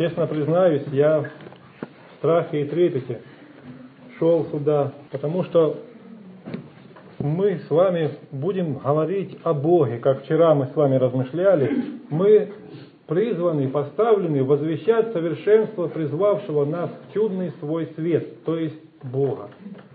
честно признаюсь, я в страхе и трепете шел сюда, потому что мы с вами будем говорить о Боге, как вчера мы с вами размышляли. Мы призваны, поставлены возвещать совершенство призвавшего нас в чудный свой свет, то есть Бога.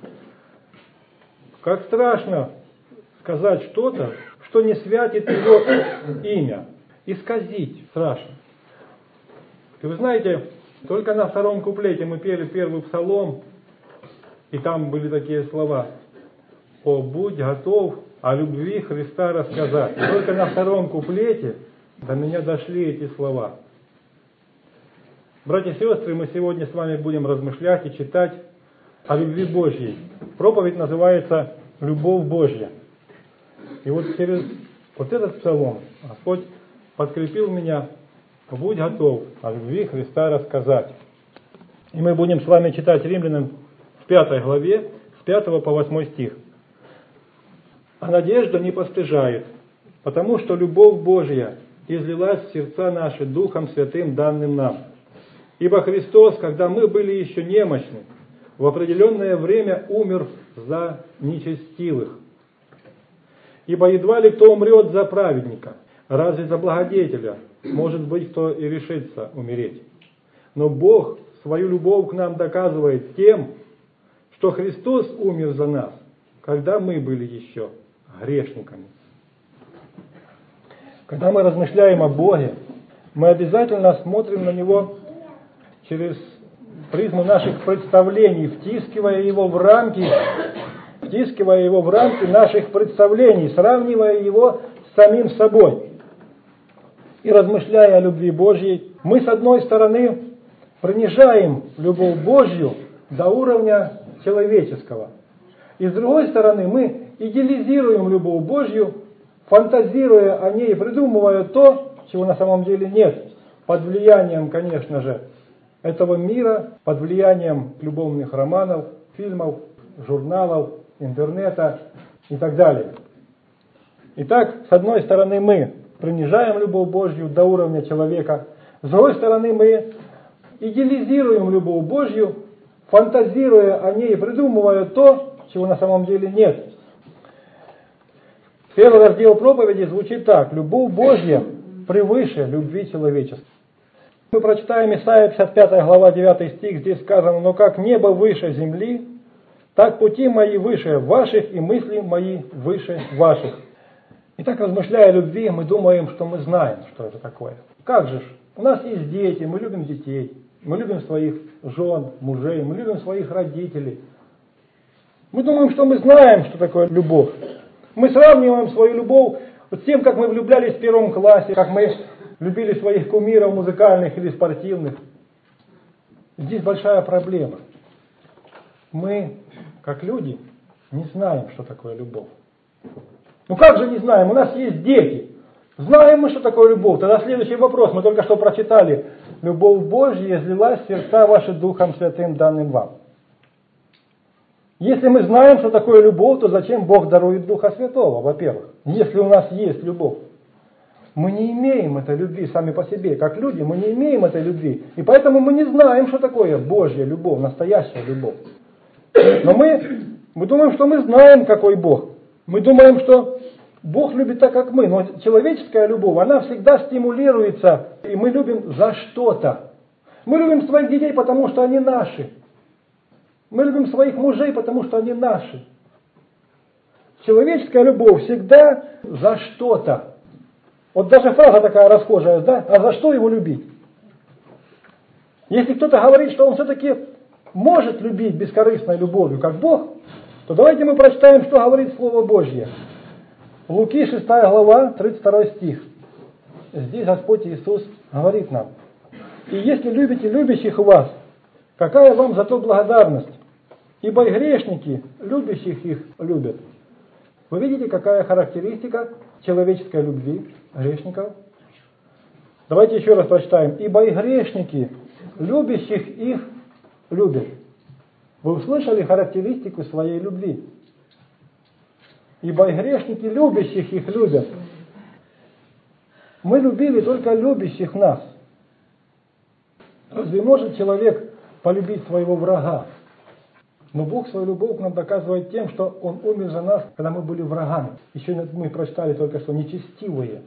Как страшно сказать что-то, что не святит Его имя. Исказить страшно. И вы знаете, только на втором куплете мы пели первый псалом, и там были такие слова: «О, будь готов о любви Христа рассказать». И только на втором куплете до меня дошли эти слова. Братья и сестры, мы сегодня с вами будем размышлять и читать о любви Божьей. Проповедь называется «Любовь Божья». И вот через вот этот псалом Господь подкрепил меня: «Будь готов о любви Христа рассказать». И мы будем с вами читать Римлянам в 5 главе, с 5 по 8 стих. «А надежда не постыжает, потому что любовь Божья излилась в сердца наши Духом Святым, данным нам. Ибо Христос, когда мы были еще немощны, в определенное время умер за нечестивых. Ибо едва ли кто умрет за праведника, разве за благодетеля, может быть, кто и решится умереть. Но Бог свою любовь к нам доказывает тем, что Христос умер за нас, когда мы были еще грешниками». Когда мы размышляем о Боге, мы обязательно смотрим на Него через призму наших представлений, втискивая Его в рамки наших представлений, сравнивая Его с самим собой. И размышляя о любви Божьей, мы с одной стороны принижаем любовь Божью до уровня человеческого. И с другой стороны мы идеализируем любовь Божью, фантазируя о ней, придумывая то, чего на самом деле нет, под влиянием, конечно же, этого мира, под влиянием любовных романов, фильмов, журналов, интернета и так далее. Итак, с одной стороны мы принижаем любовь Божью до уровня человека, с другой стороны мы идеализируем любовь Божью, фантазируя о ней, придумывая то, чего на самом деле нет. Первый раздел проповеди звучит так: «Любовь Божья превыше любви человеческой». Мы прочитаем Исайя 55 глава 9 стих, здесь сказано: «Но как небо выше земли, так пути мои выше ваших, и мысли мои выше ваших». Итак, размышляя о любви, мы думаем, что мы знаем, что это такое. Как же ж? У нас есть дети, мы любим детей, мы любим своих жен, мужей, мы любим своих родителей. Мы думаем, что мы знаем, что такое любовь. Мы сравниваем свою любовь с тем, как мы влюблялись в первом классе, как мы любили своих кумиров музыкальных или спортивных. Здесь большая проблема. Мы, как люди, не знаем, что такое любовь. Ну как же не знаем? У нас есть дети. Знаем мы, что такое любовь? Тогда следующий вопрос. Мы только что прочитали: «Любовь Божья излилась в сердца ваши Духом Святым, данным вам». Если мы знаем, что такое любовь, то зачем Бог дарует Духа Святого, во-первых? Если у нас есть любовь. Мы не имеем этой любви сами по себе. Как люди мы не имеем этой любви. И поэтому мы не знаем, что такое Божья любовь, настоящая любовь. Но мы думаем, что мы знаем, какой Бог. Мы думаем, что Бог любит так, как мы. Но человеческая любовь, она всегда стимулируется. И мы любим за что-то. Мы любим своих детей, потому что они наши. Мы любим своих мужей, потому что они наши. Человеческая любовь всегда за что-то. Вот даже фраза такая расхожая, да? А за что его любить? Если кто-то говорит, что он все-таки может любить бескорыстной любовью, как Бог, то давайте мы прочитаем, что говорит Слово Божье. Луки 6 глава, 32 стих. Здесь Господь Иисус говорит нам: «И если любите любящих вас, какая вам за то благодарность? Ибо и грешники, любящих их, любят». Вы видите, какая характеристика человеческой любви грешников? Давайте еще раз прочитаем. «Ибо и грешники, любящих их, любят». Вы услышали характеристику своей любви? «Ибо и грешники, любящих их, любят». Мы любили только любящих нас. Разве может человек полюбить своего врага? Но Бог свою любовь нам доказывает тем, что Он умер за нас, когда мы были врагами. Еще мы прочитали только что нечестивые.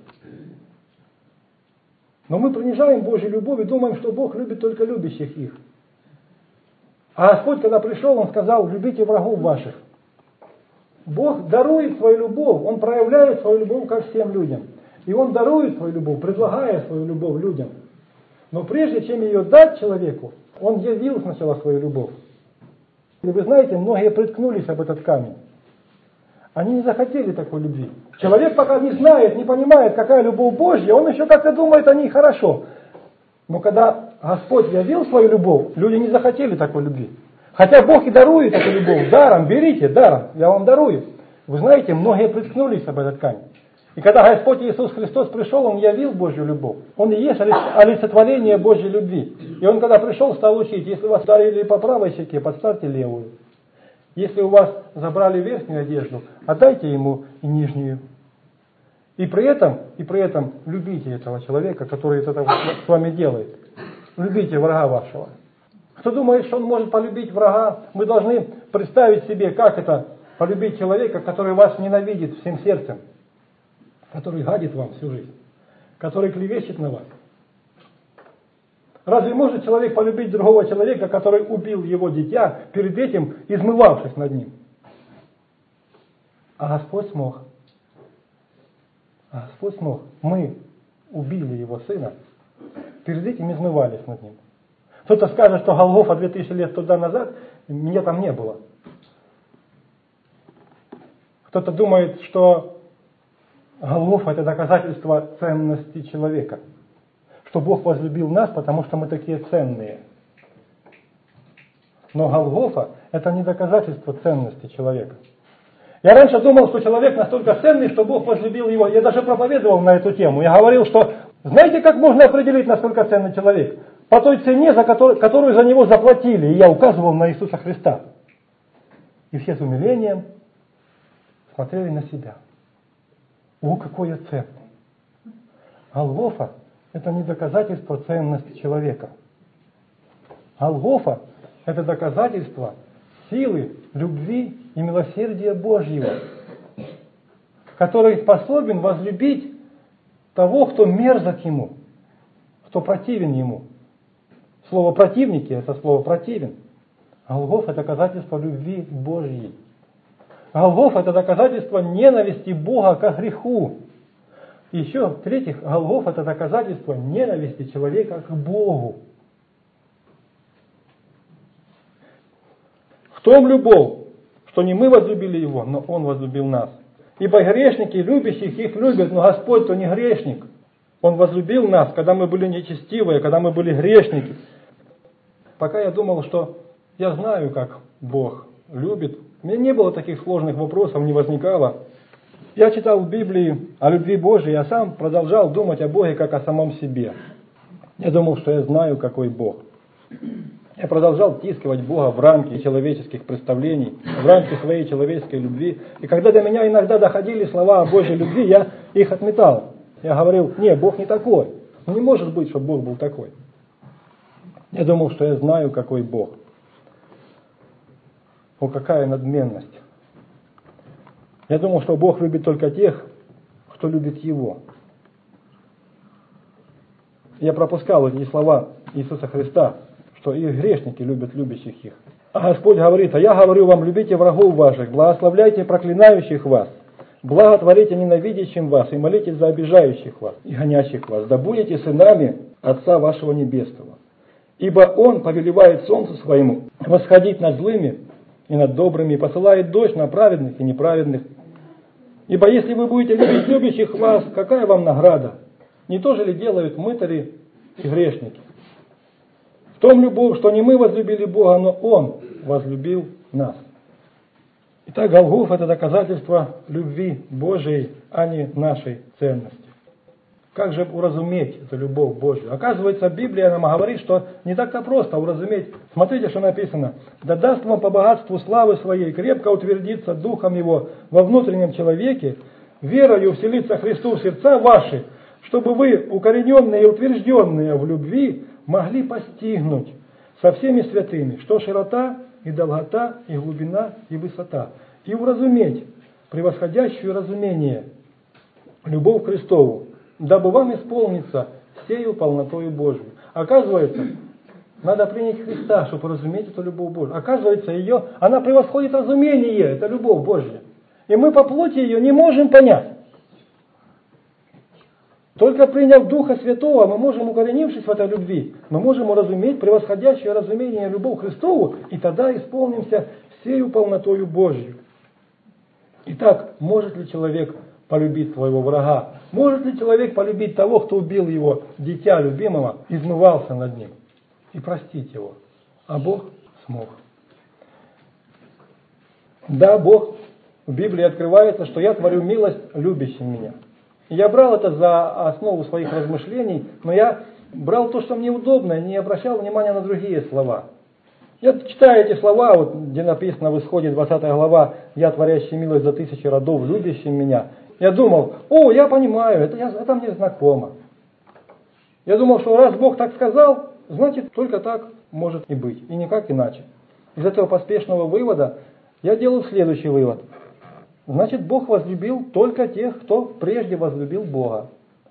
Но мы принижаем Божью любовь и думаем, что Бог любит только любящих их. А Господь, когда пришел, Он сказал: любите врагов ваших. Бог дарует свою любовь, Он проявляет свою любовь ко всем людям. И Он дарует свою любовь, предлагая свою любовь людям. Но прежде чем ее дать человеку, Он явил сначала свою любовь. И вы знаете, многие приткнулись об этот камень. Они не захотели такой любви. Человек пока не знает, не понимает, какая любовь Божья, он еще как-то думает о ней хорошо. Но когда Господь явил свою любовь, люди не захотели такой любви. Хотя Бог и дарует эту любовь даром, берите, даром, я вам дарую. Вы знаете, многие приткнулись об этот камень. И когда Господь Иисус Христос пришел, Он явил Божью любовь. Он и есть олицетворение Божьей любви. И Он, когда пришел, стал учить: если вас ударили по правой щеке, подставьте левую. Если у вас забрали верхнюю одежду, отдайте ему и нижнюю. И при этом любите этого человека, который это с вами делает. Любите врага вашего. Кто думает, что он может полюбить врага, мы должны представить себе, как это полюбить человека, который вас ненавидит всем сердцем, который гадит вам всю жизнь, который клевещет на вас. Разве может человек полюбить другого человека, который убил его дитя, перед этим измывавшись над ним? А Господь смог. Мы убили его сына, перед этим измывались над ним. Кто-то скажет, что Голгофа 2000 лет туда назад, меня там не было. Кто-то думает, что Голгофа — это доказательство ценности человека. Что Бог возлюбил нас, потому что мы такие ценные. Но Голгофа — это не доказательство ценности человека. Я раньше думал, что человек настолько ценный, что Бог возлюбил его. Я даже проповедовал на эту тему. Я говорил, что знаете, как можно определить, насколько ценный человек? По той цене, которую за него заплатили. И я указывал на Иисуса Христа. И все с умилением смотрели на себя. О, какой я ценный! Голгофа — это не доказательство ценности человека. Голгофа — это доказательство силы, любви и милосердия Божьего, который способен возлюбить того, кто мерзок ему, кто противен ему. Слово «противники» — это слово «противен». Голгофа — это доказательство любви Божьей. Голгофа — это доказательство ненависти Бога ко греху. И еще, в-третьих, Голгофа — это доказательство ненависти человека к Богу. В том любовь, что не мы возлюбили Его, но Он возлюбил нас. Ибо грешники, любящих их любят, но Господь-то не грешник. Он возлюбил нас, когда мы были нечестивые, когда мы были грешники. Пока я думал, что я знаю, как Бог любит, у меня не было таких сложных вопросов, не возникало. Я читал в Библии о любви Божией, я сам продолжал думать о Боге как о самом себе. Я думал, что я знаю, какой Бог. Я продолжал втискивать Бога в рамки человеческих представлений, в рамки своей человеческой любви. И когда до меня иногда доходили слова о Божьей любви, я их отметал. Я говорил: не, Бог не такой. Ну, не может быть, чтобы Бог был такой. Я думал, что я знаю, какой Бог. О, какая надменность. Я думал, что Бог любит только тех, кто любит Его. Я пропускал эти слова Иисуса Христа, что и грешники любят любящих их. А Господь говорит: а я говорю вам, любите врагов ваших, благословляйте проклинающих вас, благотворите ненавидящим вас и молитесь за обижающих вас и гонящих вас, да будете сынами Отца вашего Небесного. Ибо Он повелевает солнцу своему восходить над злыми и над добрыми, и посылает дождь на праведных и неправедных. Ибо если вы будете любить любящих вас, какая вам награда? Не то же ли делают мытари и грешники? В том любовь, что не мы возлюбили Бога, но Он возлюбил нас. Итак, Голгофа — это доказательство любви Божией, а не нашей ценности. Как же уразуметь эту любовь Божью? Оказывается, Библия нам говорит, что не так-то просто уразуметь. Смотрите, что написано. «Да даст вам по богатству славы своей крепко утвердиться Духом Его во внутреннем человеке, верою вселиться Христу в сердца ваши, чтобы вы, укорененные и утвержденные в любви, могли постигнуть со всеми святыми, что широта и долгота, и глубина, и высота, и уразуметь превосходящую разумение любовь к Христову, дабы вам исполниться всею полнотою Божию. Оказывается, надо принять Христа, чтобы разуметь эту любовь Божию. Оказывается, она превосходит разумение, это любовь Божья. И мы по плоти ее не можем понять. Только приняв Духа Святого, мы можем, укоренившись в этой любви, мы можем уразуметь превосходящее разумение любовь Христову, и тогда исполнимся всею полнотою Божью. Итак, может ли человек полюбить своего врага? Может ли человек полюбить того, кто убил его, дитя любимого, измывался над ним, и простить его? А Бог смог. Да, Бог в Библии открывается, что я творю милость любящим меня. И я брал это за основу своих размышлений, но я брал то, что мне удобно, не обращал внимания на другие слова. Я читаю эти слова, вот, где написано в Исходе 20 глава, «Я творящий милость за тысячи родов, любящим меня». Я думал, я понимаю, это мне знакомо. Я думал, что раз Бог так сказал, значит только так может и быть, и никак иначе. Из этого поспешного вывода я делаю следующий вывод. Значит, Бог возлюбил только тех, кто прежде возлюбил Бога.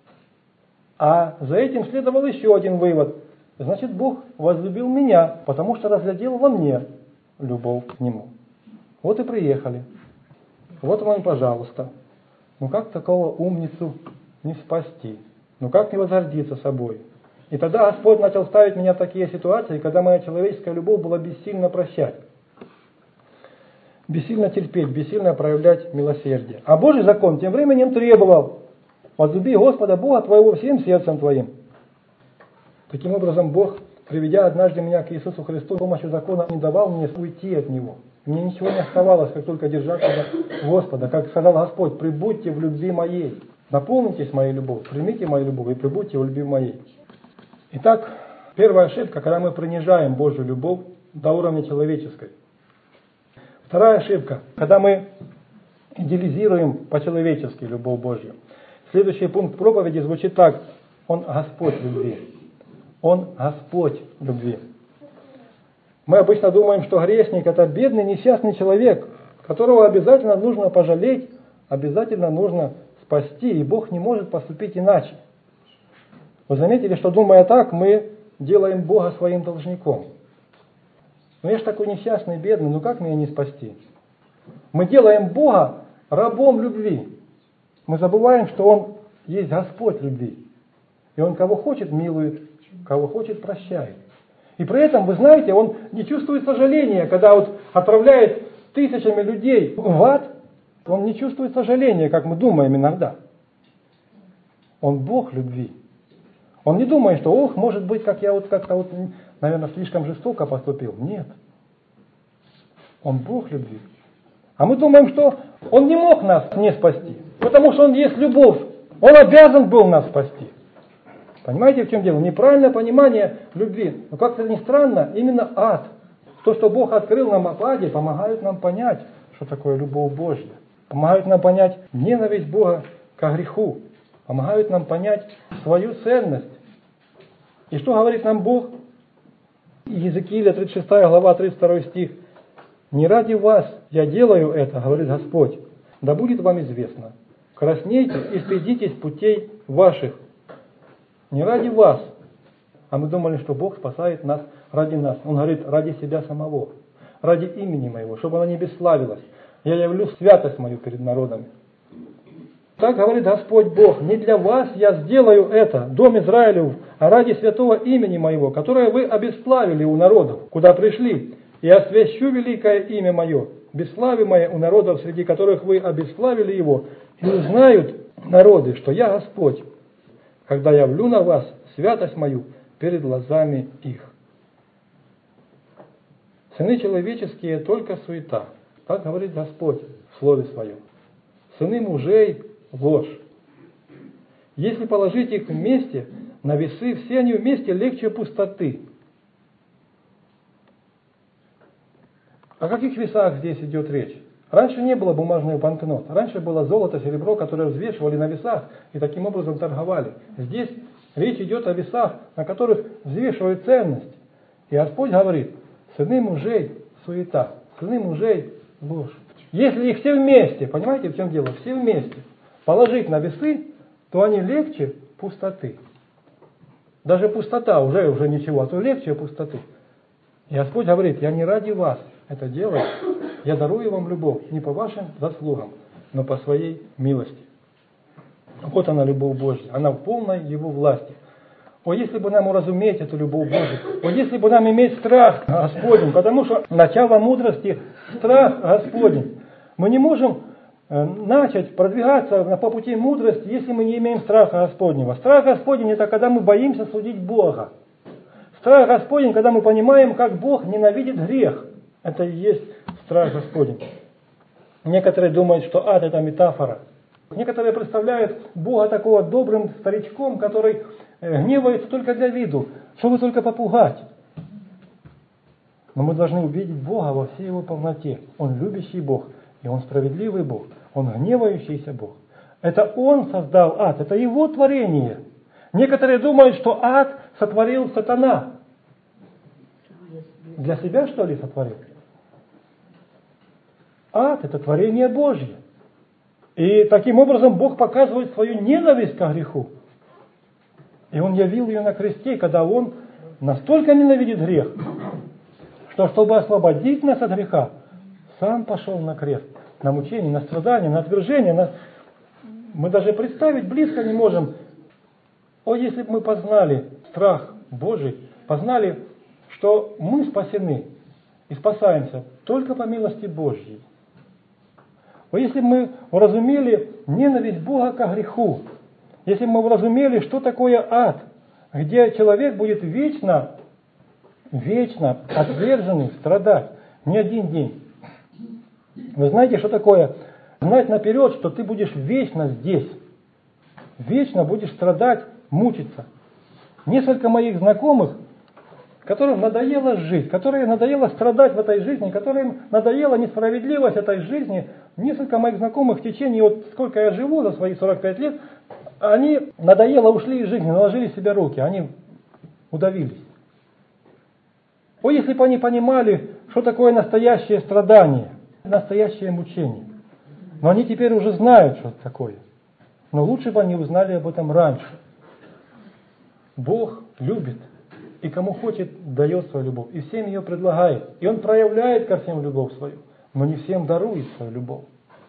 А за этим следовал еще один вывод. Значит, Бог возлюбил меня, потому что разглядел во мне любовь к Нему. Вот и приехали. Вот вам, пожалуйста. Ну как такого умницу не спасти? Ну как не возгордиться собой? И тогда Господь начал ставить меня в такие ситуации, когда моя человеческая любовь была бессильна прощать. Бессильно терпеть, бессильно проявлять милосердие. А Божий закон тем временем требовал: возлюби Господа Бога твоего всем сердцем твоим. Таким образом, Бог, приведя однажды меня к Иисусу Христу, с помощью закона не давал мне уйти от Него. Мне ничего не оставалось, как только держаться за Господа. Как сказал Господь: прибудьте в любви моей. Наполнитесь моей любовью, примите мою любовь и прибудьте в любви моей. Итак, первая ошибка, когда мы принижаем Божью любовь до уровня человеческой. Вторая ошибка, когда мы идеализируем по-человечески любовь Божью. Следующий пункт проповеди звучит так: Он Господь любви. Он Господь любви. Мы обычно думаем, что грешник — это бедный, несчастный человек, которого обязательно нужно пожалеть, обязательно нужно спасти, и Бог не может поступить иначе. Вы заметили, что, думая так, мы делаем Бога своим должником. Но я же такой несчастный, бедный, ну как меня не спасти? Мы делаем Бога рабом любви. Мы забываем, что Он есть Господь любви. И Он кого хочет милует, кого хочет прощает. И при этом, вы знаете, Он не чувствует сожаления, когда вот отправляет тысячами людей в ад, Он не чувствует сожаления, как мы думаем иногда. Он Бог любви. Он не думает, что, может быть, как я вот как-то наверное, слишком жестоко поступил. Нет. Он Бог любви. А мы думаем, что Он не мог нас не спасти, потому что Он есть любовь. Он обязан был нас спасти. Понимаете, в чем дело? Неправильное понимание любви. Но как-то ни странно, именно ад, то, что Бог открыл нам об аде, помогает нам понять, что такое любовь Божья. Помогает нам понять ненависть Бога ко греху. Помогают нам понять свою ценность. И что говорит нам Бог? Иезекииля 36 глава 32 стих. «Не ради вас я делаю это, говорит Господь, да будет вам известно. Краснейте и стыдитесь путей ваших». Не ради вас. А мы думали, что Бог спасает нас ради нас. Он говорит, ради себя самого, ради имени моего, чтобы оно не бесславилось. Я явлю святость мою перед народами. Так говорит Господь Бог: не для вас я сделаю это, дом Израилев, а ради святого имени моего, которое вы обесславили у народов, куда пришли, и освящу великое имя мое, бесславимое у народов, среди которых вы обесславили его, и узнают народы, что я Господь, когда явлю на вас святость мою перед глазами их. Сыны человеческие только суета, так говорит Господь в Слове Своем. Сыны мужей — ложь. Если положить их вместе на весы, все они вместе легче пустоты. О каких весах здесь идет речь? Раньше не было бумажных банкнот. Раньше было золото, серебро, которое взвешивали на весах и таким образом торговали. Здесь Речь идет о весах, на которых взвешивают ценность. И Господь говорит: сыны мужей суета, сыны мужей ложь. Если их все вместе, понимаете, в чем дело? Все вместе положить на весы, то они легче пустоты. Даже пустота уже ничего, а то легче пустоты. И Господь говорит: я не ради вас это делаю, я дарую вам любовь не по вашим заслугам, но по своей милости. Вот она, любовь Божья, она в полной Его власти. О, если бы нам уразуметь эту любовь Божию, о, если бы нам иметь страх Господень, потому что начало мудрости – страх Господень. Мы не можем начать продвигаться по пути мудрости, если мы не имеем страха Господнего. Страх Господень – это когда мы боимся судить Бога. Страх Господень, когда мы понимаем, как Бог ненавидит грех. Это и есть страх Господень. Некоторые думают, что ад – это метафора. Некоторые представляют Бога такого добрым старичком, который гневается только для виду, чтобы только попугать. Но мы должны увидеть Бога во всей Его полноте. Он любящий Бог, и Он справедливый Бог, Он гневающийся Бог. Это Он создал ад, это Его творение. Некоторые думают, что ад сотворил сатана. Для себя, что ли, сотворил? Ад – это творение Божье. И таким образом Бог показывает свою ненависть к греху. И Он явил ее на кресте, когда Он настолько ненавидит грех, что чтобы освободить нас от греха, Сам пошел на крест, на мучение, на страдание, на отвержение. Мы даже представить близко не можем. О, если бы мы познали страх Божий, познали, что мы спасены и спасаемся только по милости Божьей. О, если бы мы уразумели ненависть Бога ко греху, если бы мы уразумели, что такое ад, где человек будет вечно отверженный, страдать не один день. Вы знаете, что такое знать наперед, что ты будешь вечно здесь, вечно будешь страдать, мучиться. Несколько моих знакомых, которым надоело жить, которым надоело страдать в этой жизни, которым надоела несправедливость этой жизни, несколько моих знакомых в течение, вот сколько я живу за свои 45 лет, они надоело ушли из жизни, наложили себе руки, они удавились. О, если бы они понимали, что такое настоящее страдание, настоящее мучение. Но они теперь уже знают, что это такое. Но лучше бы они узнали об этом раньше. Бог любит, и кому хочет, дает свою любовь, и всем ее предлагает. И Он проявляет ко всем любовь свою, но не всем дарует свою любовь.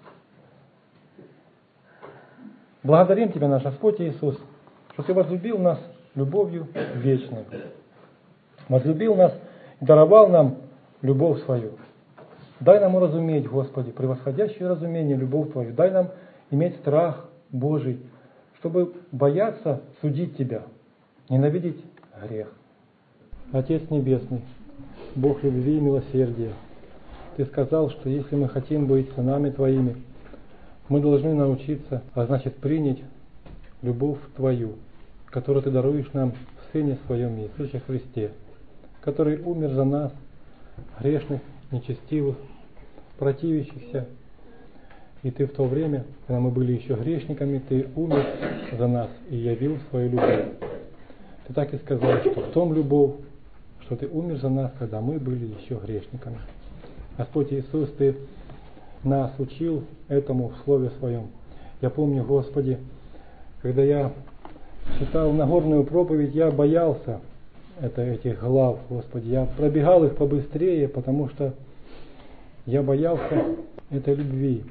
Благодарим Тебя, наш Господь Иисус, что Ты возлюбил нас любовью вечной. Возлюбил нас и даровал нам любовь свою. Дай нам уразуметь, Господи, превосходящее разумение, любовь Твою. Дай нам иметь страх Божий, чтобы бояться судить Тебя, ненавидеть грех. Отец Небесный, Бог любви и милосердия, Ты сказал, что если мы хотим быть сынами Твоими, мы должны научиться, а значит принять любовь Твою, которую Ты даруешь нам в Сыне Своем Иисусе Христе, который умер за нас, грешных, нечестивых, противящихся. И Ты в то время, когда мы были еще грешниками, Ты умер за нас и явил свою любовь. Ты так и сказал, что в том любовь, что Ты умер за нас, когда мы были еще грешниками. Господь Иисус, Ты нас учил этому в Слове Своем. Я помню, Господи, когда я читал Нагорную проповедь, я боялся этих глав, Господи. Я пробегал их побыстрее, потому что я боялся этой любви.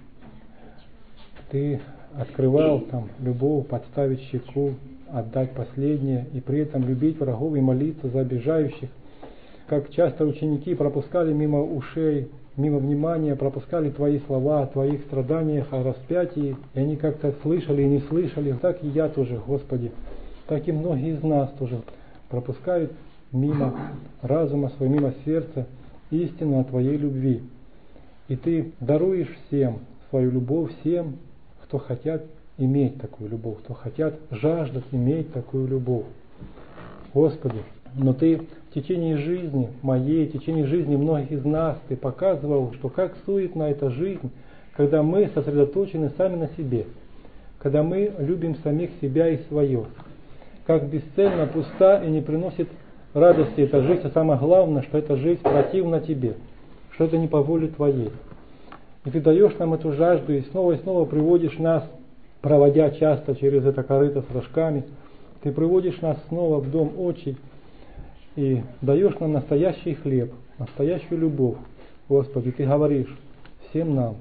Ты открывал там любовь, подставить щеку, отдать последнее, и при этом любить врагов и молиться за обижающих. Как часто ученики пропускали мимо ушей, мимо внимания, пропускали Твои слова о Твоих страданиях, о распятии, и они как-то слышали и не слышали. Так и я тоже, Господи, так и многие из нас тоже пропускают мимо разума своего, мимо сердца истину о Твоей любви. И Ты даруешь всем свою любовь, всем, кто хотят иметь такую любовь, кто хотят, жаждут иметь такую любовь. Господи, но Ты в течение жизни моей, в течение жизни многих из нас, Ты показывал, что как суетна эта жизнь, когда мы сосредоточены сами на себе, когда мы любим самих себя и свое, как бесцельно, пуста и не приносит радости эта жизнь, а самое главное, что эта жизнь противна тебе, что это не по воле твоей. И ты даешь нам эту жажду и снова приводишь нас, проводя часто через это корыто с рожками, ты приводишь нас снова в дом отчий и даешь нам настоящий хлеб, настоящую любовь. Господи, ты говоришь всем нам,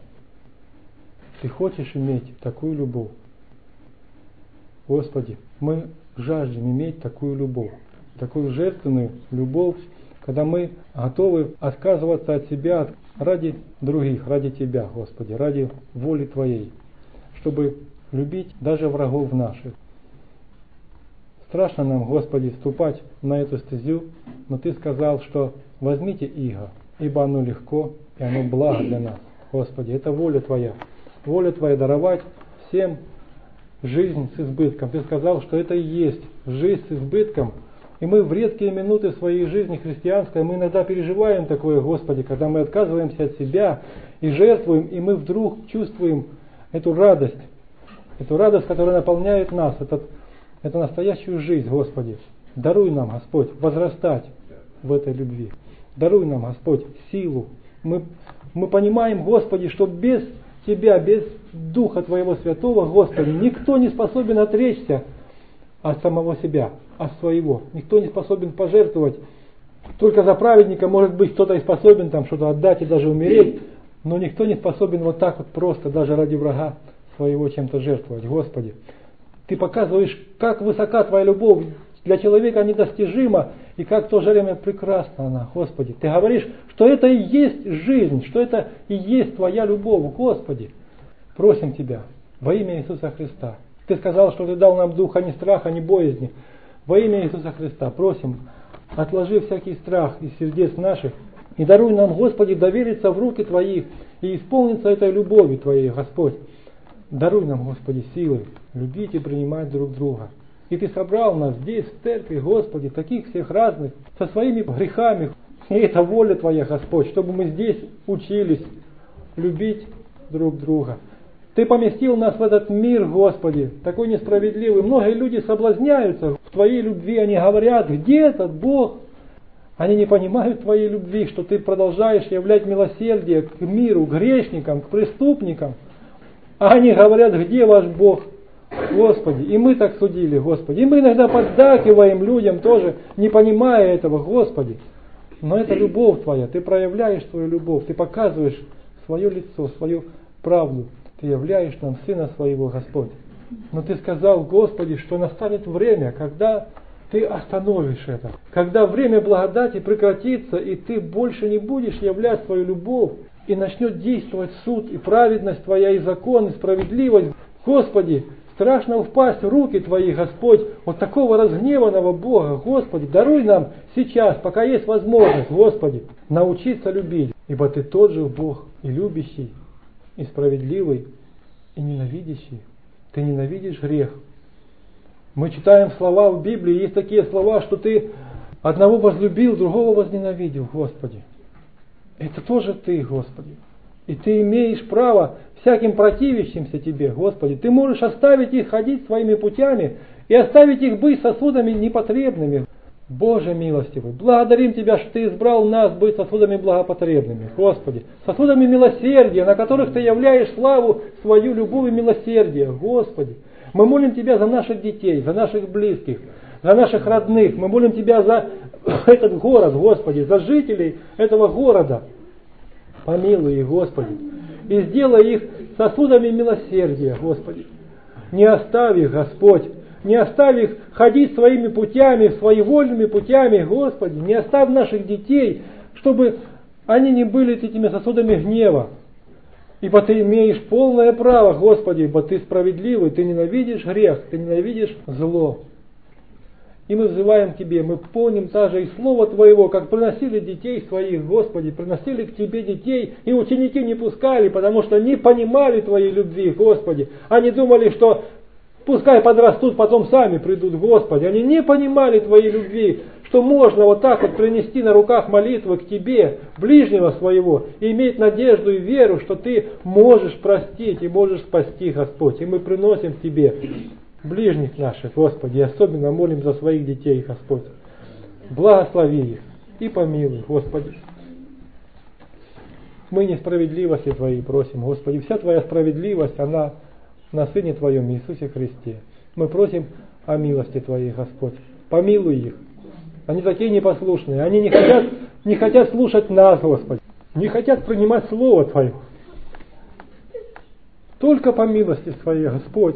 ты хочешь иметь такую любовь. Господи, мы жаждем иметь такую любовь, такую жертвенную любовь, когда мы готовы отказываться от себя ради других, ради Тебя, Господи, ради воли Твоей, чтобы любить даже врагов наших. Страшно нам, Господи, ступать на эту стезю, но Ты сказал, что возьмите иго, ибо оно легко и оно благо для нас. Господи, это воля Твоя. Воля Твоя даровать всем жизнь с избытком. Ты сказал, что это и есть жизнь с избытком. И мы в редкие минуты своей жизни христианской, мы иногда переживаем такое, Господи, когда мы отказываемся от себя и жертвуем, и мы вдруг чувствуем эту радость, которая наполняет нас, эту настоящую жизнь, Господи. Даруй нам, Господь, возрастать в этой любви. Даруй нам, Господь, силу. Мы понимаем, Господи, что без Тебя, без Духа Твоего Святого, Господи, никто не способен отречься от самого себя, от своего. Никто не способен пожертвовать. Только за праведника, может быть, кто-то и способен там что-то отдать и даже умереть, но никто не способен вот так вот просто, даже ради врага своего чем-то жертвовать. Господи, Ты показываешь, как высока Твоя любовь, для человека недостижима, и как в то же время прекрасна она, Господи. Ты говоришь, что это и есть жизнь, что это и есть Твоя любовь, Господи. Просим Тебя во имя Иисуса Христа. Ты сказал, что Ты дал нам духа ни страха, ни боязни. Во имя Иисуса Христа просим, отложи всякий страх из сердец наших и даруй нам, Господи, довериться в руки Твои и исполниться этой любовью Твоей, Господь. Даруй нам, Господи, силы любить и принимать друг друга. И Ты собрал нас здесь, в церкви, Господи, таких всех разных, со своими грехами. И это воля Твоя, Господь, чтобы мы здесь учились любить друг друга. Ты поместил нас в этот мир, Господи, такой несправедливый. Многие люди соблазняются в Твоей любви, они говорят, где этот Бог? Они не понимают Твоей любви, что Ты продолжаешь являть милосердие к миру, к грешникам, к преступникам. А они говорят, где ваш Бог? Господи, и мы так судили, Господи. И мы иногда поддакиваем людям тоже, не понимая этого, Господи. Но это любовь Твоя, Ты проявляешь свою любовь, Ты показываешь свое лицо, свою правду. Ты являешь нам Сына Своего, Господь. Но Ты сказал, Господи, что настанет время, когда Ты остановишь это. Когда время благодати прекратится, и Ты больше не будешь являть свою любовь, и начнет действовать суд, и праведность Твоя, и закон, и справедливость. Господи, страшно упасть в руки Твои, Господь, от такого разгневанного Бога. Господи, даруй нам сейчас, пока есть возможность, Господи, научиться любить. Ибо Ты тот же Бог, и любящий, и справедливый, и ненавидящий. Ты ненавидишь грех. Мы читаем слова в Библии, есть такие слова, что Ты одного возлюбил, другого возненавидел, Господи. Это тоже Ты, Господи. И Ты имеешь право всяким противящимся Тебе, Господи. Ты можешь оставить их ходить своими путями и оставить их быть сосудами непотребными. Боже милостивый, благодарим Тебя, что Ты избрал нас быть сосудами благопотребными, Господи. Сосудами милосердия, на которых Ты являешь славу свою, любовь и милосердие, Господи. Мы молим Тебя за наших детей, за наших близких, за наших родных. Мы молим Тебя за этот город, Господи, за жителей этого города. Помилуй их, Господи, и сделай их сосудами милосердия, Господи. Не оставь их, Господь, не оставь их ходить своими путями, своевольными путями, Господи. Не оставь наших детей, чтобы они не были этими сосудами гнева. Ибо Ты имеешь полное право, Господи, ибо Ты справедливый, Ты ненавидишь грех, Ты ненавидишь зло. И мы взываем к Тебе, мы помним также и Слово Твоего, как приносили детей своих, Господи, приносили к Тебе детей, и ученики не пускали, потому что не понимали Твоей любви, Господи. Они думали, что пускай подрастут, потом сами придут, Господи. Они не понимали Твоей любви, что можно вот так вот принести на руках молитвы к Тебе, ближнего своего, и иметь надежду и веру, что Ты можешь простить и можешь спасти, Господь. И мы приносим к Тебе ближних наших, Господи, и особенно молим за своих детей, Господь. Благослови их и помилуй, Господи. Мы несправедливости Твоей просим, Господи. Вся Твоя справедливость, она на Сыне Твоем Иисусе Христе. Мы просим о милости Твоей, Господь. Помилуй их. Они такие непослушные. Они не хотят слушать нас, Господи. Не хотят принимать Слово Твое. Только по милости Твоей, Господь.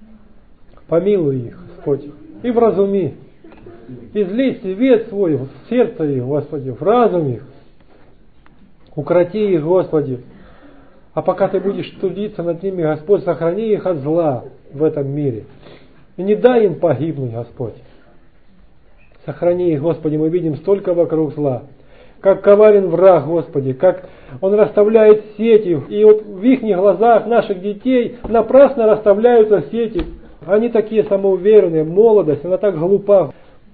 Помилуй их, Господь. И вразуми. Излей свет свой в сердце их, Господи, в разум их. Укроти их, Господи. А пока Ты будешь трудиться над ними, Господь, сохрани их от зла в этом мире. И не дай им погибнуть, Господь. Сохрани их, Господи, мы видим столько вокруг зла. Как коварен враг, Господи, как он расставляет сети. И вот в их глазах наших детей напрасно расставляются сети. Они такие самоуверенные, молодость, она так глупа.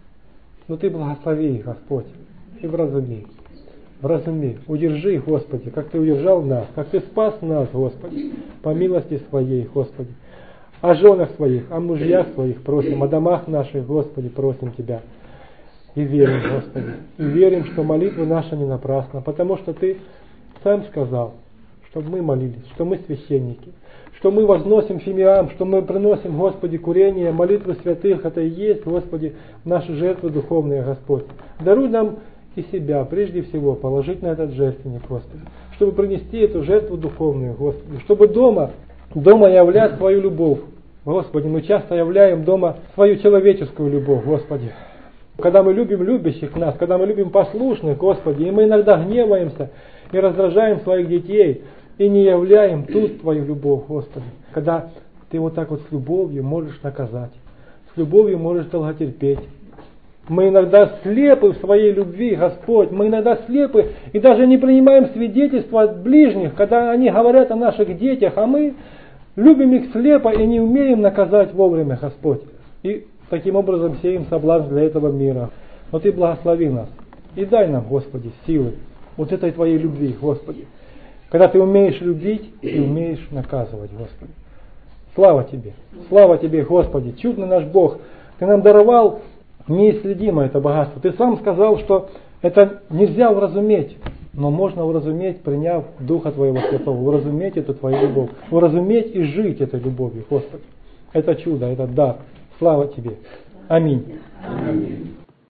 Но Ты благослови их, Господь, и вразуми. Вразуми, удержи, Господи, как Ты удержал нас, как Ты спас нас, Господи, по милости Своей, Господи. О женах своих, о мужьях своих просим, о домах наших, Господи, просим Тебя. И верим, Господи, и верим, что молитва наша не напрасна, потому что Ты сам сказал, чтобы мы молились, что мы священники, что мы возносим фимиам, что мы приносим, Господи, курение, молитвы святых, это и есть, Господи, наши жертвы духовные, Господь. Даруй нам и себя, прежде всего, положить на этот жертвенник, Господи, чтобы принести эту жертву духовную, Господи, чтобы дома являть Твою любовь. Господи, мы часто являем дома свою человеческую любовь, Господи. Когда мы любим любящих нас, когда мы любим послушных, Господи, и мы иногда гневаемся и раздражаем своих детей, и не являем тут Твою любовь, Господи. Когда Ты вот так вот с любовью можешь наказать, с любовью можешь долготерпеть. Мы иногда слепы в своей любви, Господь, мы иногда слепы и даже не принимаем свидетельства от ближних, когда они говорят о наших детях, а мы любим их слепо и не умеем наказать вовремя, Господь. И таким образом сеем соблазн для этого мира. Но Ты благослови нас и дай нам, Господи, силы вот этой Твоей любви, Господи. Когда Ты умеешь любить и умеешь наказывать, Господи. Слава Тебе, Господи, чудный наш Бог. Ты нам даровал неисследимо это богатство. Ты сам сказал, что это нельзя уразуметь, но можно уразуметь, приняв Духа Твоего Святого, уразуметь эту Твою любовь, уразуметь и жить этой любовью, Господи. Это чудо, это дар. Слава Тебе. Аминь.